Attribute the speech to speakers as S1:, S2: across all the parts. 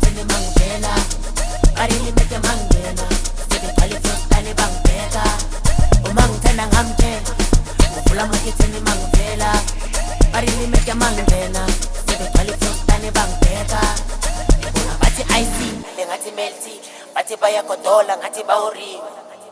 S1: makethini mangivela barilimeke mangena sebegcwala ifrostane bangibheka uma ngithanda ngamtshela uvula makethini mangivela barilimeke mangena sebegcwala ifrostane bangibheka yabona bathi IC lengathi melty bathi bayagodola ngathi bawuriwe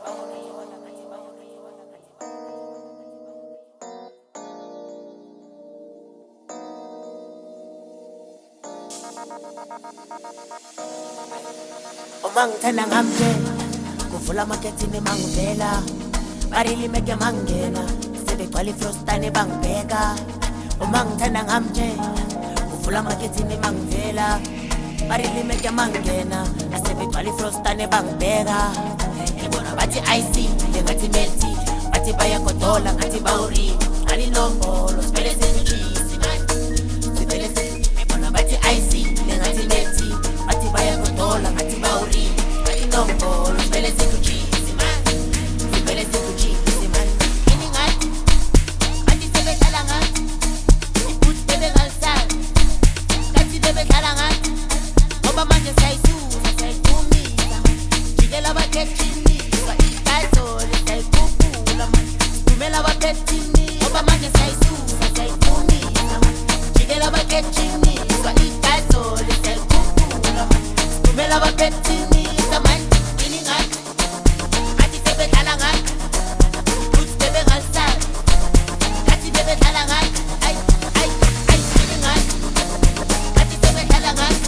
S1: uma ngithanda ngamtshela kuvula makethini mangivela barilimeke mangena sebegcwala ifrostane bangibheka uma ngithanda ngamtshela kuvula makethini mangivela barilimeke mangena asebegcwala ifrostane bangibheka yabona bathi IC lengathi melty bathi bayagodola ngathi bawuriwe alinombolo sivele sesichisi sivele yabona bathi IC lengathi melty bathi bayagodola ngathi bawuriwe alinombolo sivele sesichisi sivele sesichisi ini ngathi bathi sebedlala ngathi ibuthi bebengalisala kathi bebedlala ngathi ngoba manje siyayisusa siyayidumisa jikela abakhethinisa igazole siyayikhuphula manje dumela abakhethinisa ngoba manje siyayisusa siyayidumisa jikela abakhethinisa igazole siyayikhuphula manje dumela abakhethinisa manje ini ngathi athi sebedlala ngathi uthi bebengalisala kathi bebedlala ngathi ay ini ngathi athi sebedlala ngathi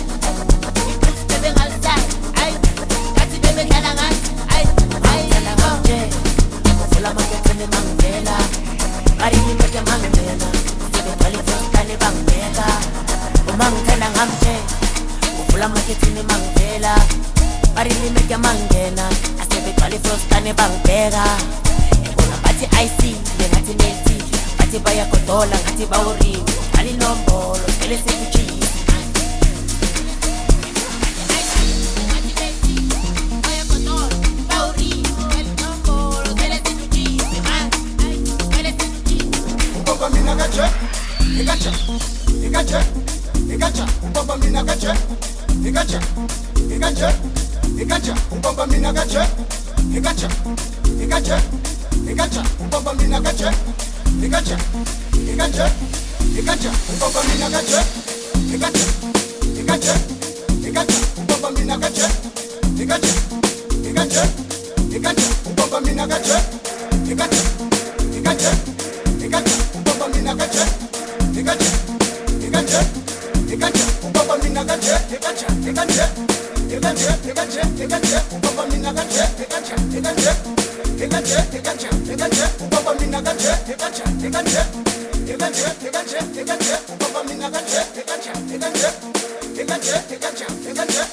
S1: mangivela barilimeke mangena sebegcwala ifrostane bangibheka uma ngithanda ngamtshela uvula makethini mangivela barilimeke mangena asebegcwala ifrostane bangibheka yabona bathi IC lengathi melty bathi bayagodola ngathi bawuriwe alinombolo sivele sesichisi
S2: Igacha, ubaba mina gache. Igacha, ubaba mina gache. Igacha, ubaba mina gache. Igacha, ubaba mina gache. Igacha, ubaba mina gache. Igacha, ubaba mina gache. Igacha, ubaba mina gache. Ubaba mina gache, ubaba mina gache, ubaba mina gache, ubaba mina gache.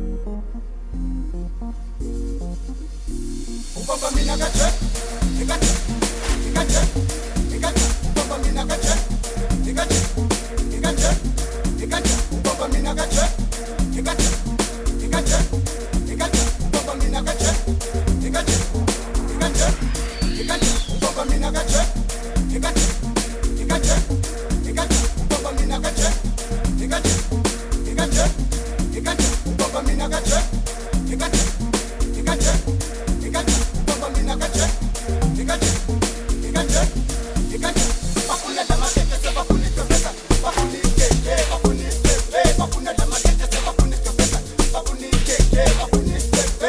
S2: Ubaba mina gache, mina kaje ikaje ikaje ikaje ubaba mina kaje ikaje ikaje ikaje ubaba mina kaje ikaje ikaje ikaje ubaba mina kaje ikaje ikaje ikaje bakuna dama kete se bakuna topesa bakuna kete bakuna kete bakuna dama kete se bakuna topesa bakuna kete bakuna kete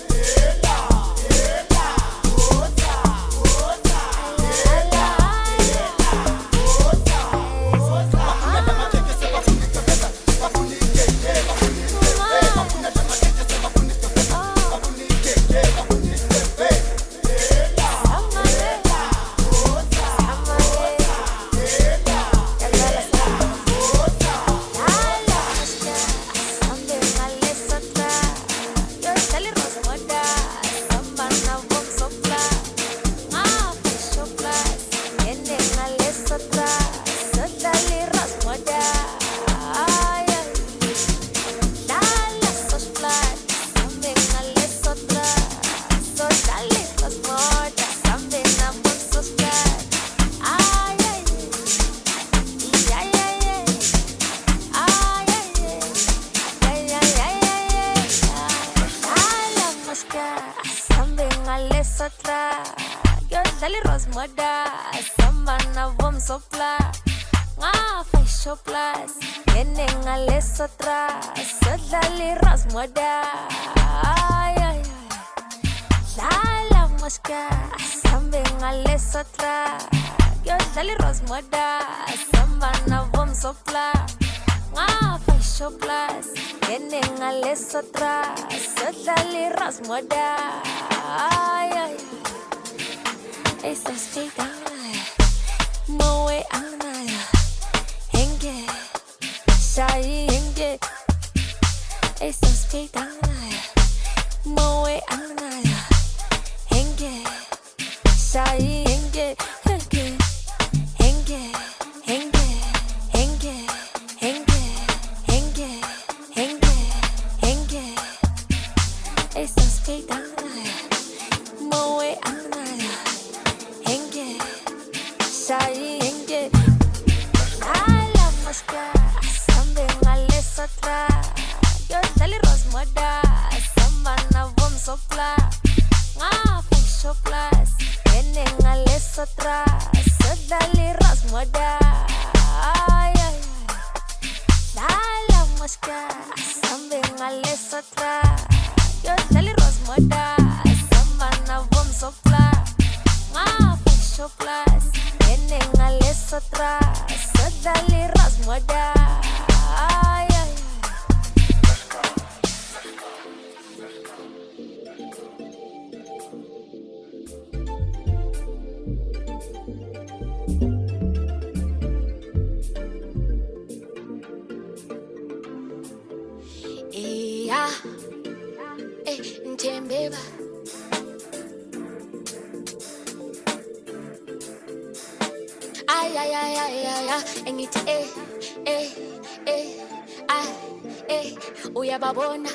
S3: Uyababona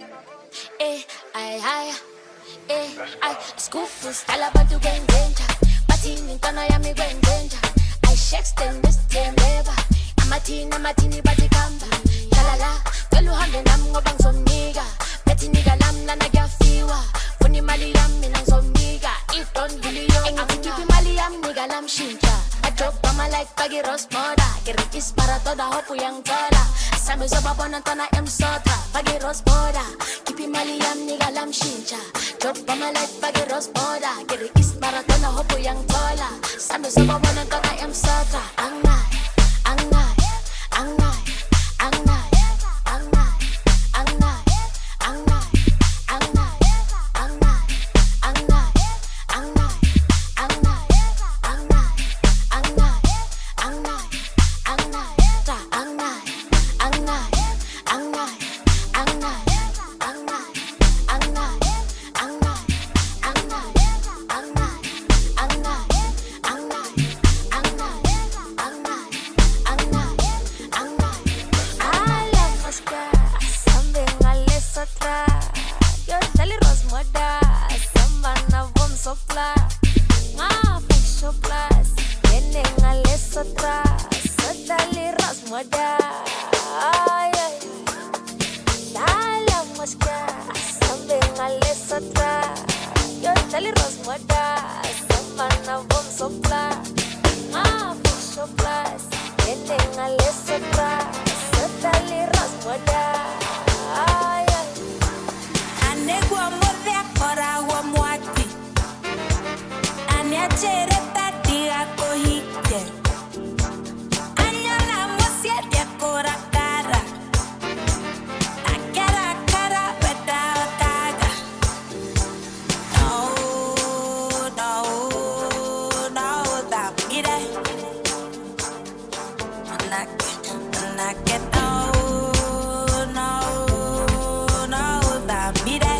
S3: ay skufu style abantu kwenzenja bathini intwana yami kwenzenja I shakes them this temeba amathini bathi kamba la cela uhambe nami ngoba ngizomnika bethi nika lami lana kuyafiwa funa imali yami mina ngizomnika if don't really yo engikhipha imali yami nika lami shintsha I drop my like bagi Ross moda kirikis para toda hope uyangithola sami uzobabona ntwana emsotra bagi Ross moda khipha imali yami nika lami shintsha drop my like bagi Ross moda kirikis para toda hope uyangithola sami uzobabona ntwana emsotra angnai I'm not moda. Dale mosca, sambe ngale sotra. Yo dale ros moda, samana bom sopla. Bom sopla, ende ngale sotra. Dale ros moda. Anegwa mode akora wa mwati. Anya chere tati akohike. Anya la mosia dia kora cara. Akara cara beta kaga. No, da mire. Anake, no, da mire.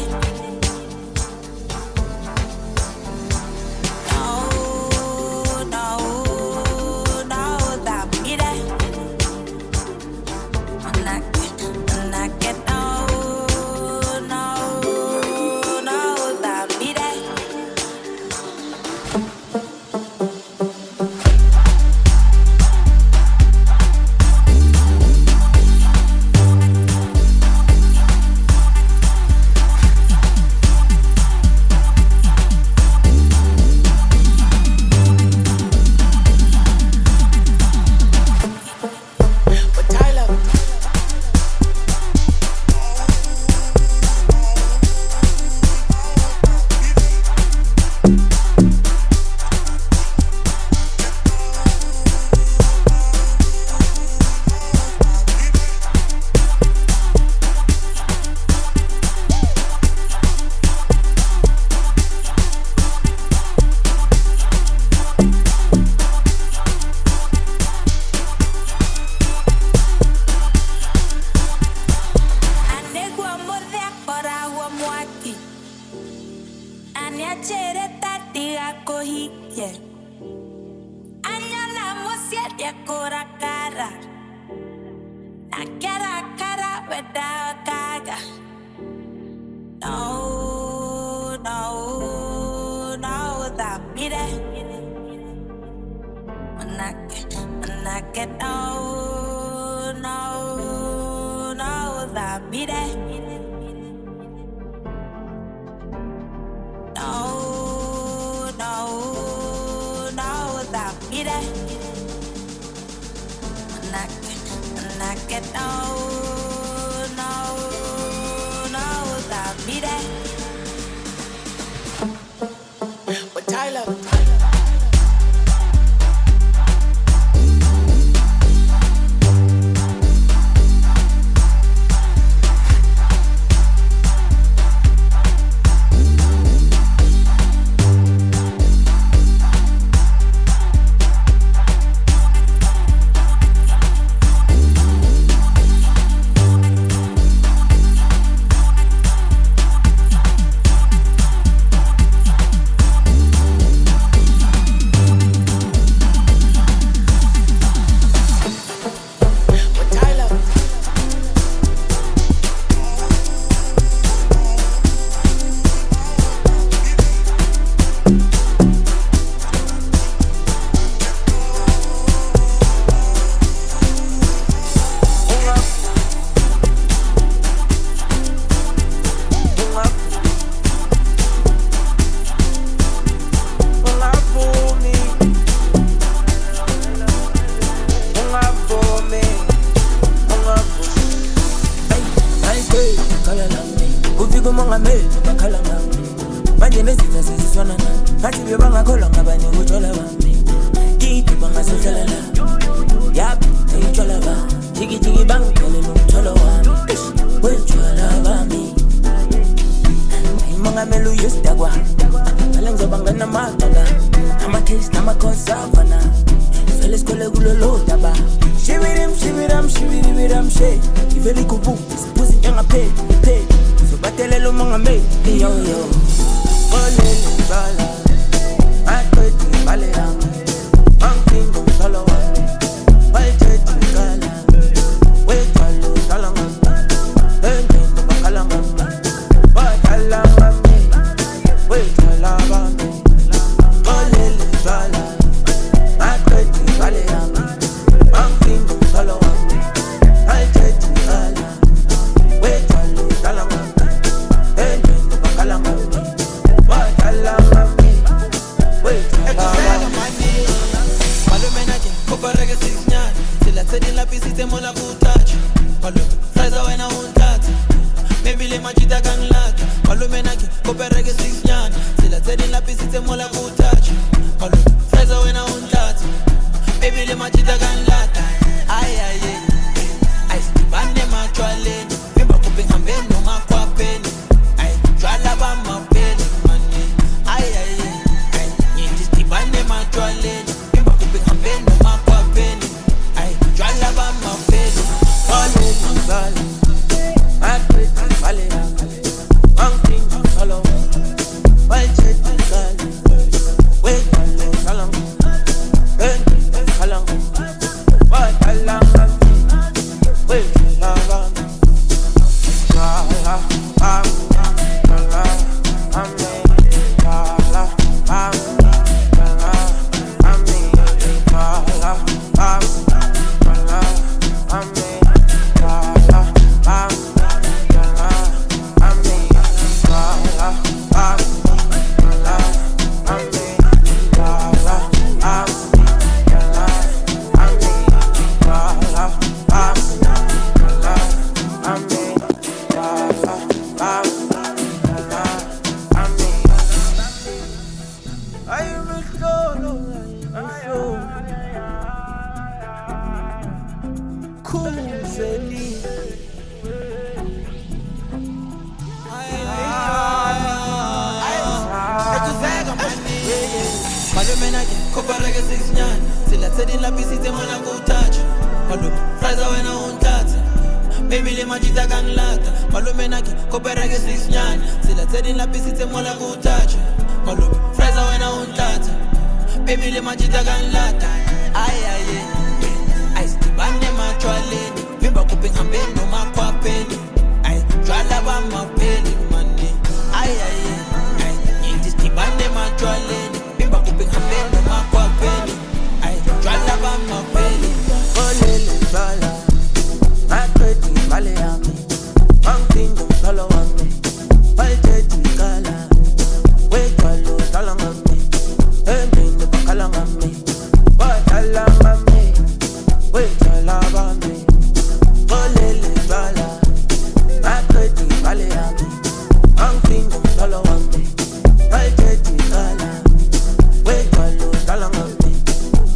S4: Follow ekuseka mani malume nake kopareke sisinyana silatseni laphi sithe mola kutouch malume size wena unthatha maybe le majita kangilaka malume nake kopareke sisinyana silatseni laphi sithe mola kutouch malume size wena unthatha maybe le majita kangilaka ay ay ay sibande machwaleni vimba kupe ngambeni noma kwapeni ay jwala ba mapeni mani ay ay ay nyindi sibande machwaleni vimba kupe ngambeni noma kwapeni ay jwala ba mapeni ole ngale akweti vale angting solo walche ngale wait alone salam salam what alam wait salam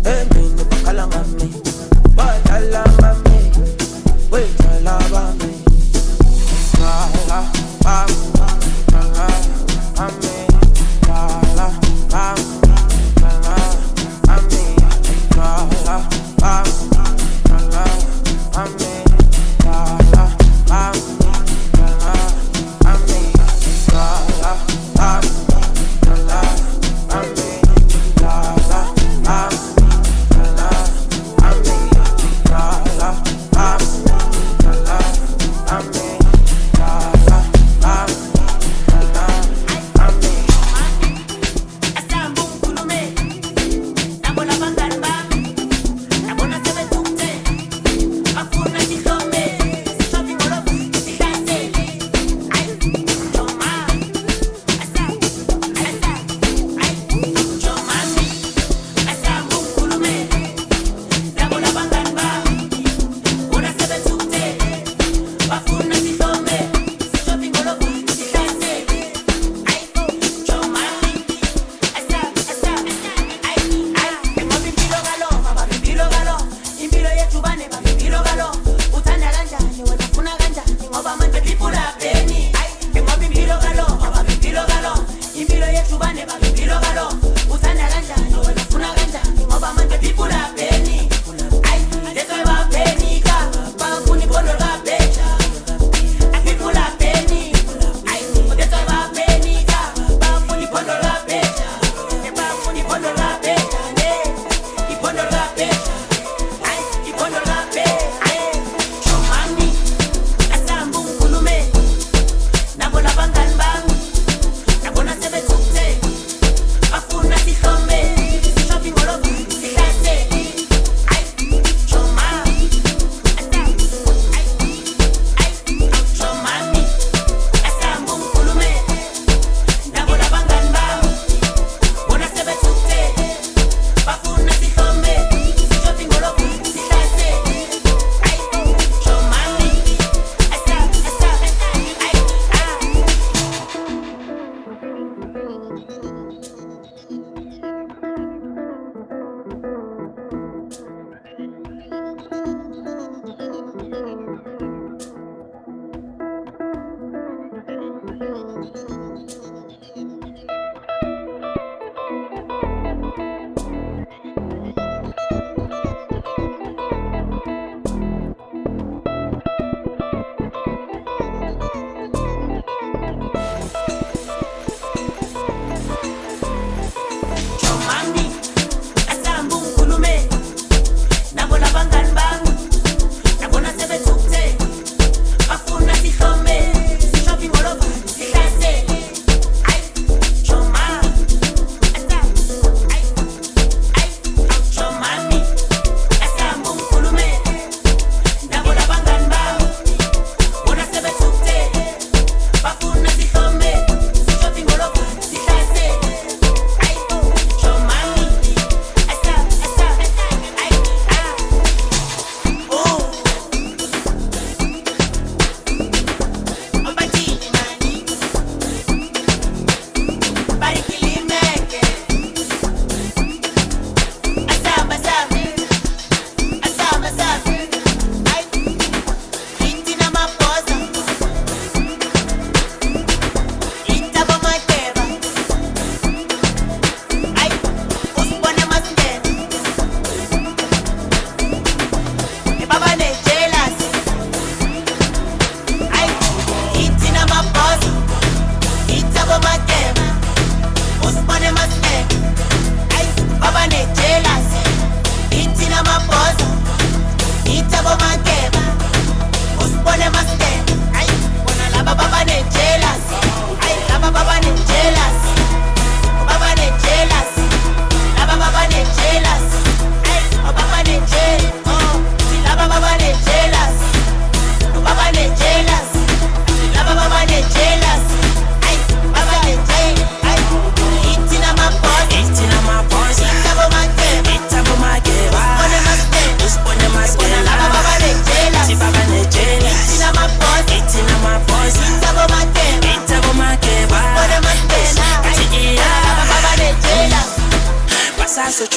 S4: Wait till I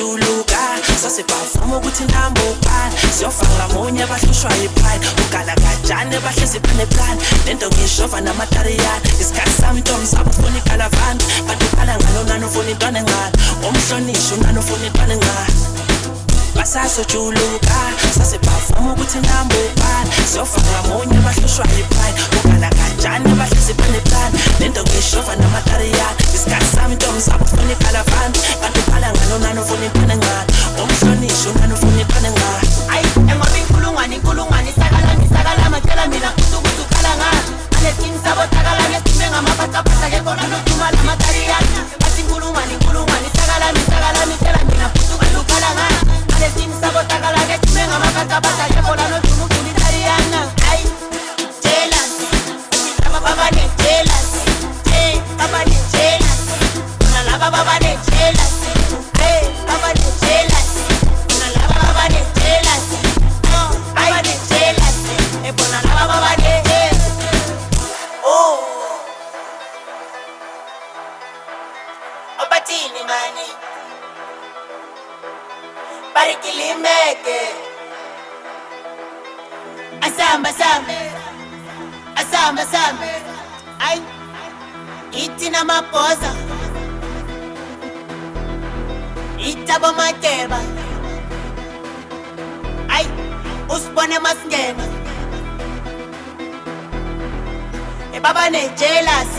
S4: sasojuluka sasebavuma ukuthi namba ubani siyofaka munye abahlushwa yipride ugala kajane bahlezi paneplan lento ngishova namatariyana isikhathi sami intombi zabo ufuna ikalavani kanti ukhala ngalo nanofuna intwana engalo umhlonishwa nanofuna intwana engalo basasojuluka sasebavuma ukuthi namba ubani siyofaka munye abahlushwa yipride ugala kajane bahlezi paneplan lento ngishova namatariyana isikhathi sami intombi zabo ufuna ikalavani kanti ukhala ngalo nanofuna intwana engalo umhlonishwa nanofuna intwana engalo
S1: ayi engoba inkulungwane sakala matela mina kuthi ukhala ngalo alesini sabo takala ngesime ngamaphathaphatha ke khona nothumala matariyana bathi inkulungwane sakala mitela mina kuthi ukhala ngalo alesini sabo takala ngesime ngamaphathaphatha ke khona nothumala tariyana ayi jealous baba ne jealous baba ne jealous nalaba baba ne jealous baba ne jealous nalaba baba ne jealous baba ne jealous bona laba baba ne oh obatini mani barikilimeke asamba ay itina maposa itabo mateba ay usibone masingena baba ne jealous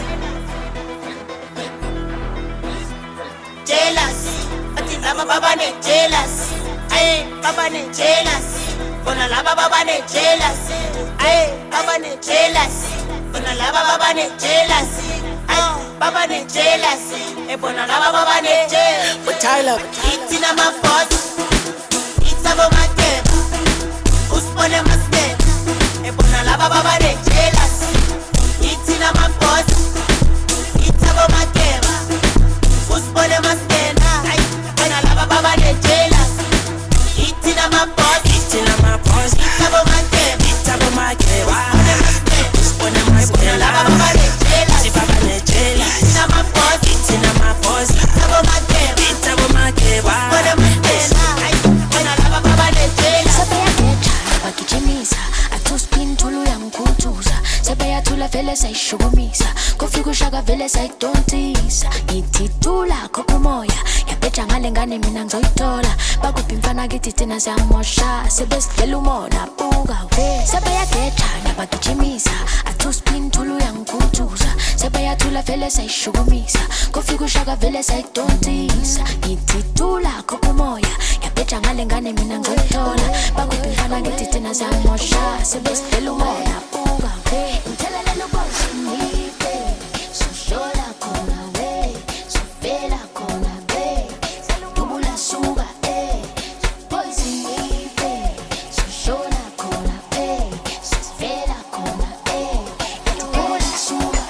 S1: athi laba baba ne jealous ay baba ne jealous bona laba baba ne jealous ay baba ne jealous bona laba baba ne jealous ay baba ne jealous bona laba baba ne jealous
S4: but Tyler
S1: itina mafoto itabo mateba usibone masingena bona laba baba ne jealous itina mafoto itabo mateba usibone masingena ay bona laba baba ne jealous itina mafoto itabo mateba usibone masingena laba baba ne jealous baba ne jealous itina mafoto itabo mateba usibone masingena ay bona laba baba ne jealous
S3: sebeyageja bagijimisa atuspin thulu yangikhuthuza sebeyathula vele sayishukumisa kufika ushaka vele sayidonsisa ngithithula kokumoya yabeja ngale ngane mina ngizoyithola bakuphi mfana kithi thina siyamosha sebesidlela umona buka we sebeyageja bagijimisa atuspin thulu yangikhuthuza sebeyathula vele sayishukumisa kufika ushaka vele sayidonsisa ngithithula kokumoya yabeja ngale ngane mina ngizoyithola bakuphi mfana kithi thina siyamosha sebesidlela umona buka we ngithelele ubonke soshona khona we sofela khona we dubula suga poison ife soshona khona we sofela khona we dubula suga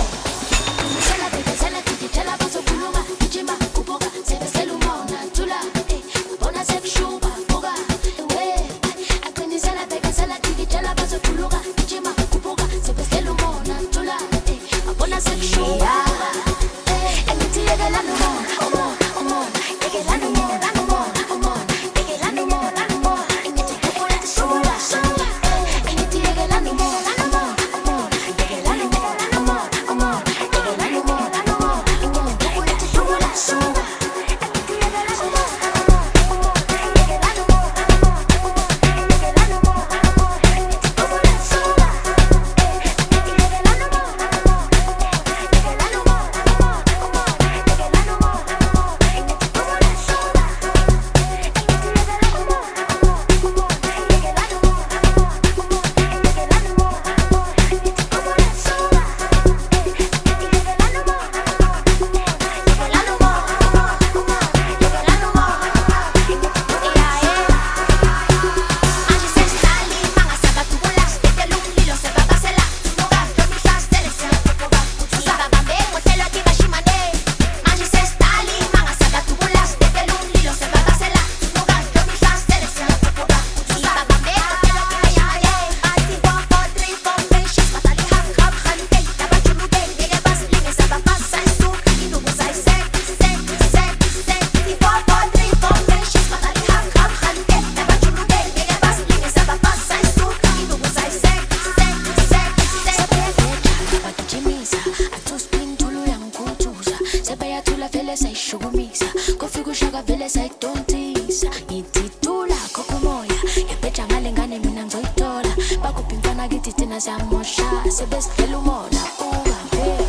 S3: sala titela baso kuluma jima kuboga sebesela umona tula bona sekushuba buka we aqinisela beka sala titela baso kuluma jima kuboga vele sayidonsisa ngithithula khokha umoya yabheja ngale ngane mina ngizoyithola bakuphi mfana kithi thina siyamosha sebesidlela umona uhambe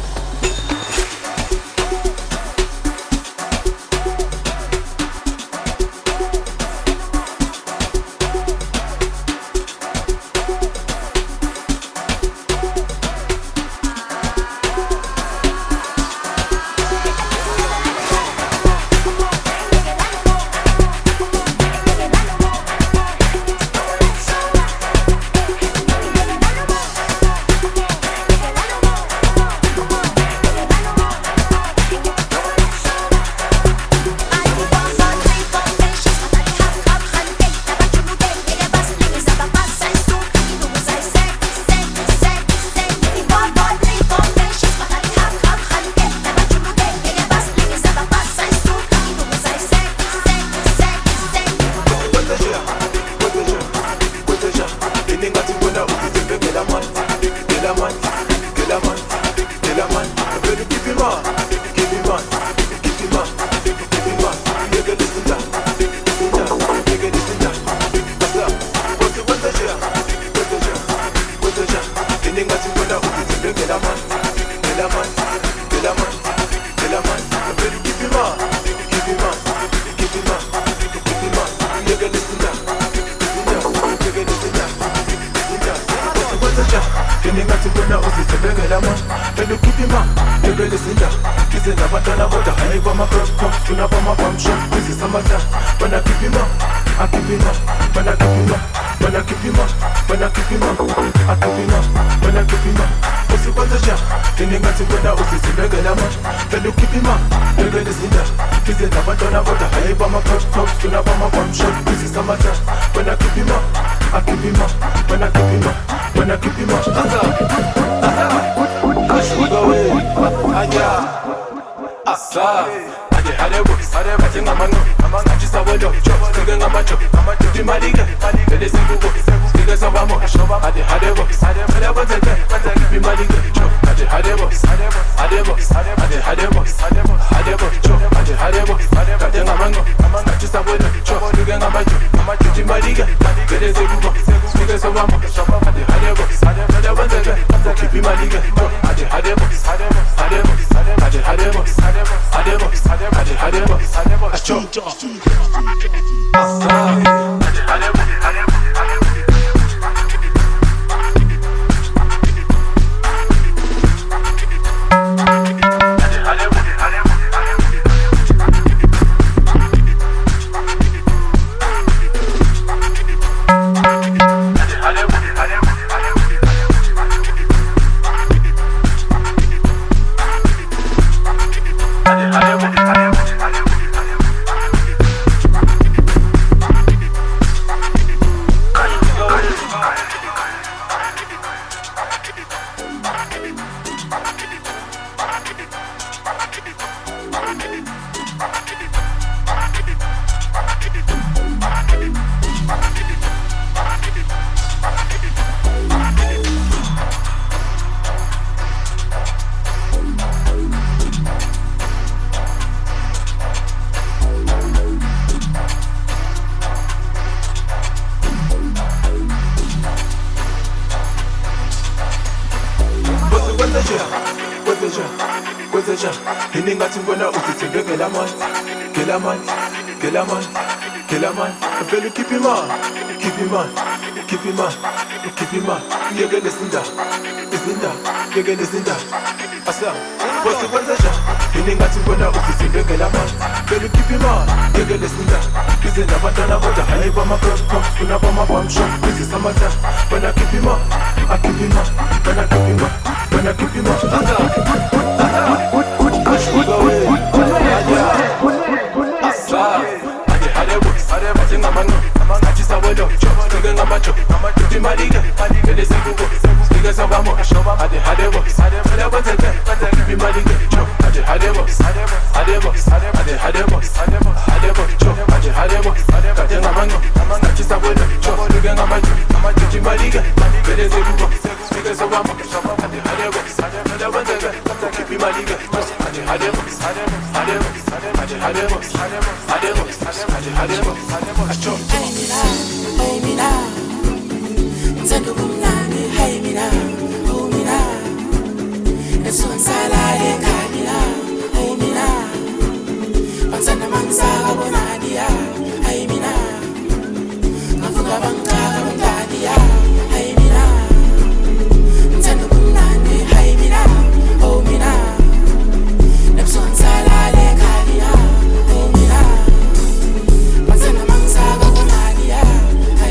S5: I Hey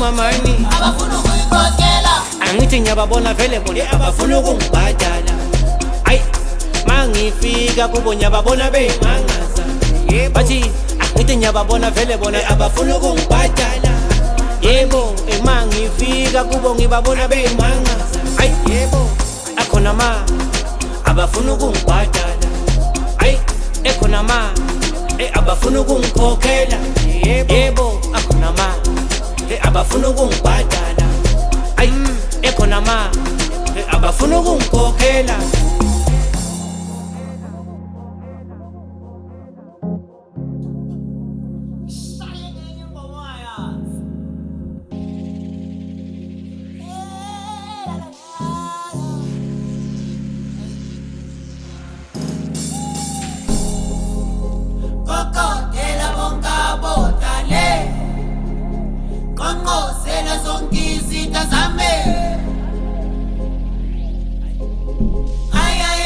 S4: amamani
S1: abafuna ukuyikhokhela
S4: angithi ngiyababona vele bona abafuna ukungibhadala ayi mangifika kubo ngiyababona beyimangaza bathi angithi ngiyababona vele bona abafuna ukungibhadala yebo mangifika kubo ngibabona beyimangaza ayi yebo akhona ma abafuna ukungibhadala ayi ekhona ma abafuna ukungikhokhela yebo akhona ma abafuna ukungibhadala ayi ekhona ma abafuna ukungikhokhela
S1: kokotela bonkabotale qonqosela zonke izitha zami ay ay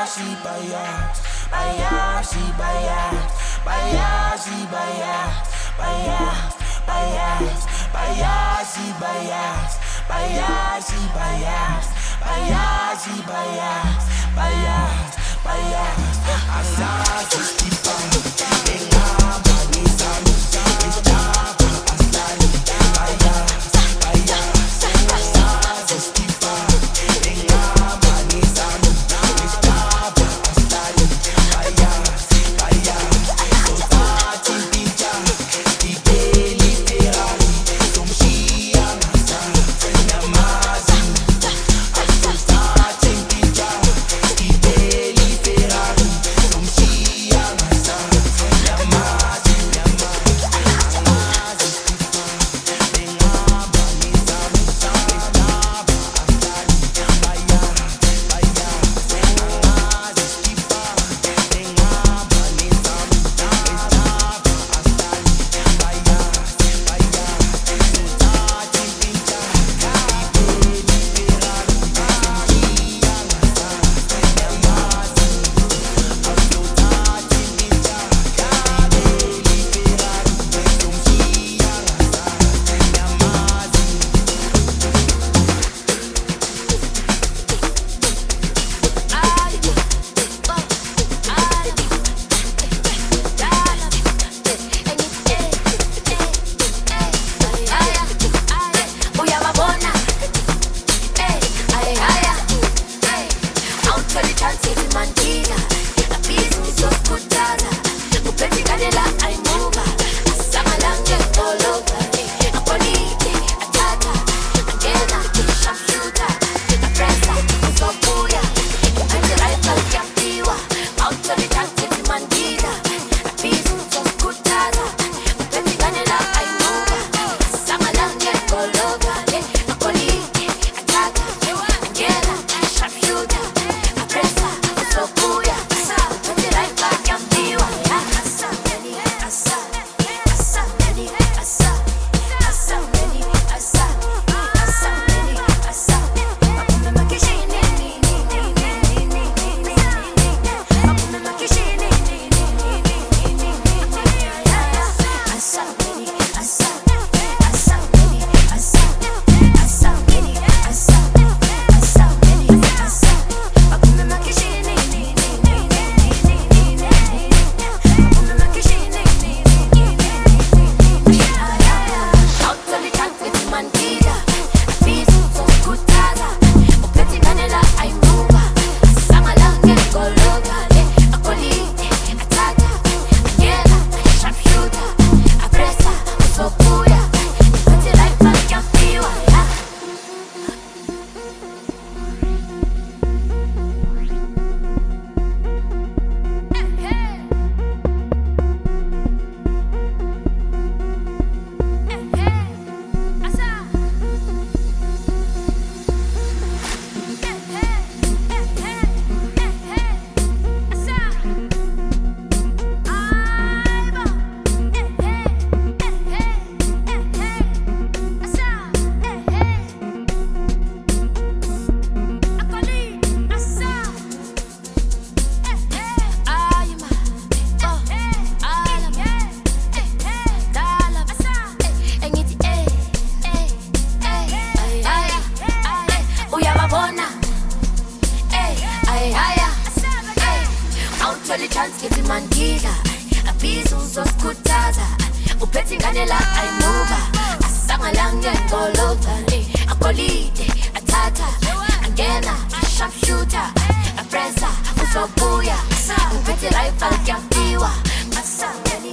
S3: mandila abiza uzosikhuthaza uphethe ingane la ayimuva asangalange ngolova akolide athatha angena sharpshooter apressa uzobuya uphethe rifle kuyampiwa asangeni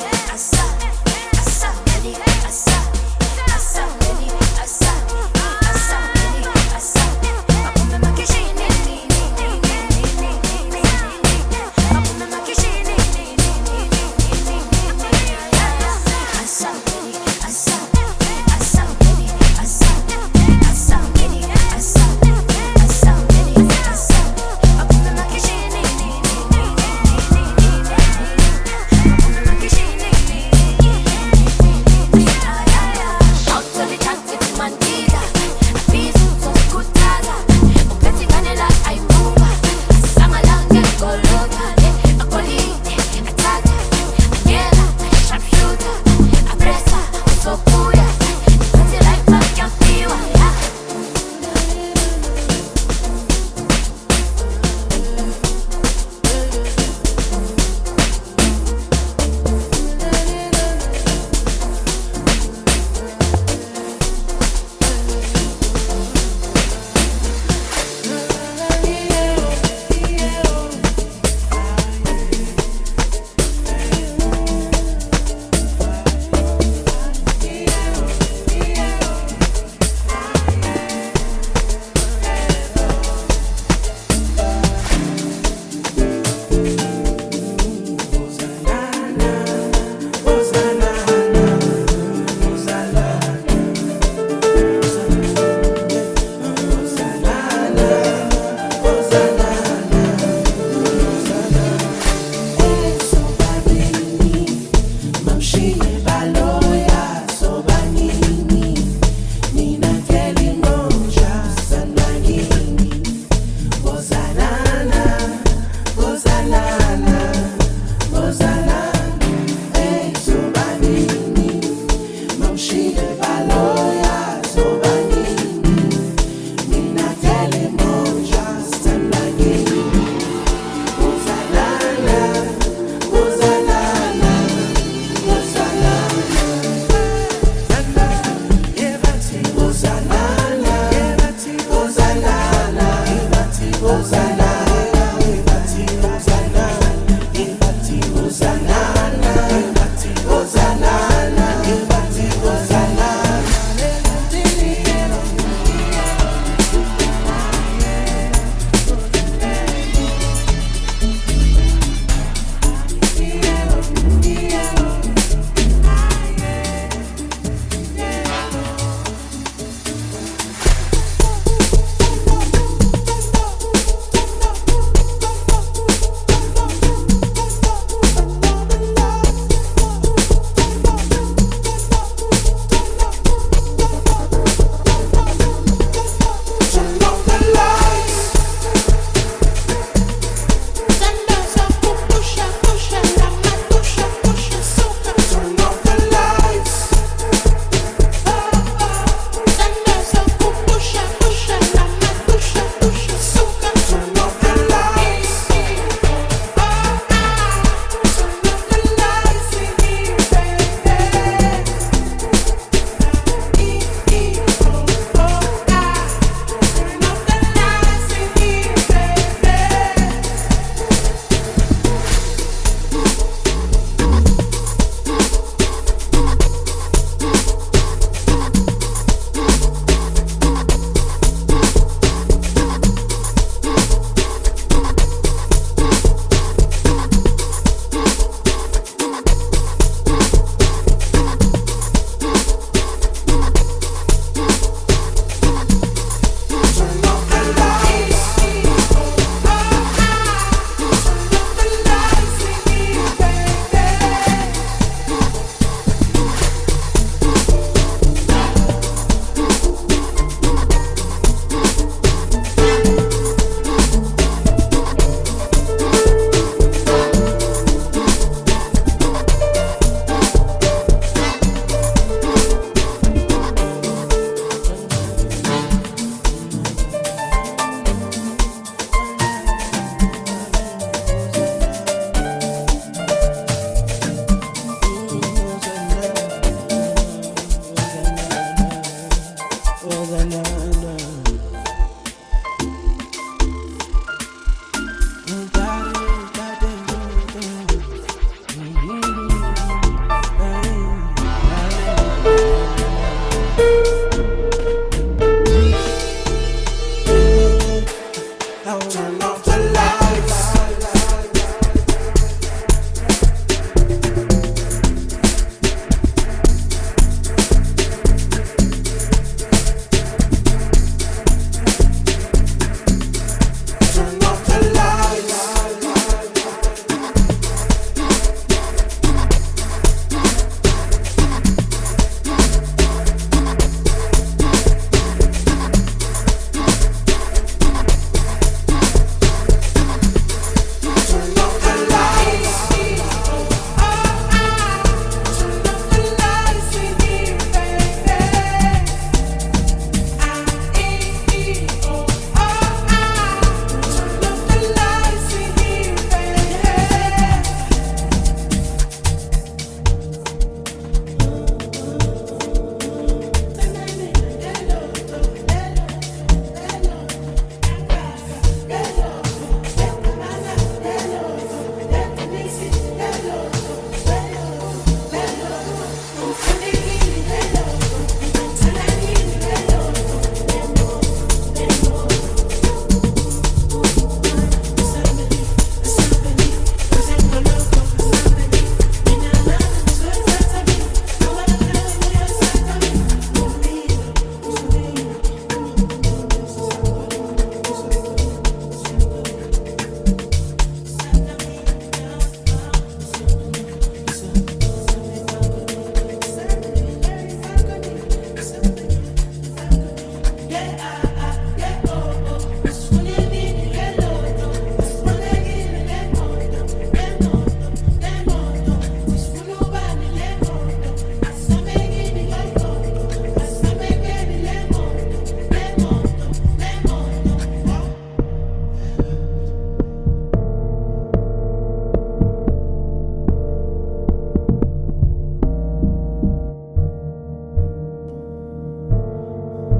S2: off the lights.